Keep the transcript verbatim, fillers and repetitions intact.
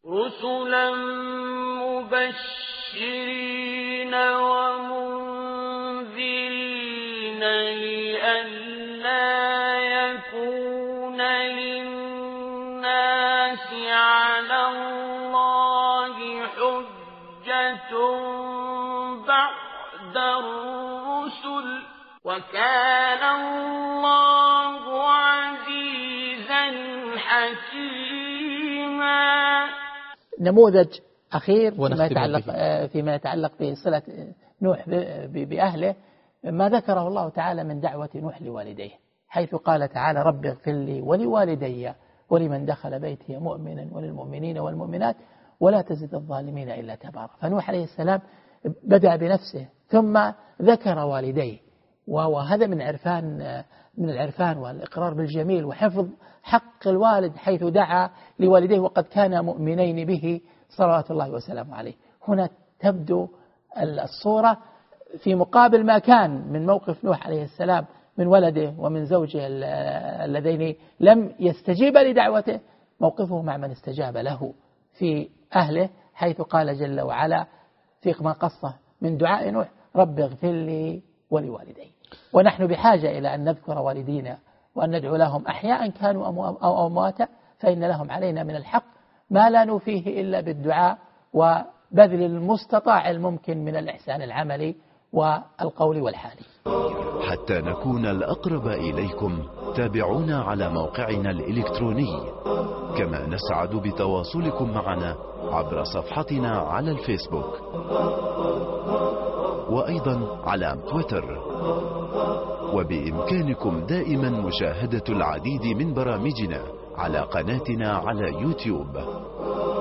رسلا مبشرين ومنذرين لئلا يكون للناس على الله حجة بعد الرسل وكان الله عزيزا حكيما. نموذج أخير فيما يتعلق, فيما يتعلق بصلة نوح بأهله ما ذكره الله تعالى من دعوة نوح لوالديه، حيث قال تعالى رب اغفر لي ولوالدي ولمن دخل بيتي مؤمنا وللمؤمنين والمؤمنات ولا تزد الظالمين إلا تبارا. فنوح عليه السلام بدأ بنفسه ثم ذكر والديه، وهذا من عرفان من العرفان والإقرار بالجميل وحفظ حق الوالد، حيث دعا لوالديه وقد كان مؤمنين به صلوات الله وسلامه عليه. هنا تبدو الصورة في مقابل ما كان من موقف نوح عليه السلام من ولده ومن زوجه اللذين لم يستجيب لدعوته، موقفه مع من استجاب له في أهله، حيث قال جل وعلا في ما قصه من دعاء نوح رب اغفر لي ولوالدي. ونحن بحاجة إلى أن نذكر والدينا وأن ندعو لهم أحياء كانوا أو أمواتا، فإن لهم علينا من الحق ما لا نوفيه إلا بالدعاء وبذل المستطاع الممكن من الإحسان العملي والقول والحالي. حتى نكون الأقرب إليكم تابعونا على موقعنا الإلكتروني، كما نسعد بتواصلكم معنا عبر صفحتنا على الفيسبوك وأيضا على تويتر. وبإمكانكم دائما مشاهدة العديد من برامجنا على قناتنا على يوتيوب.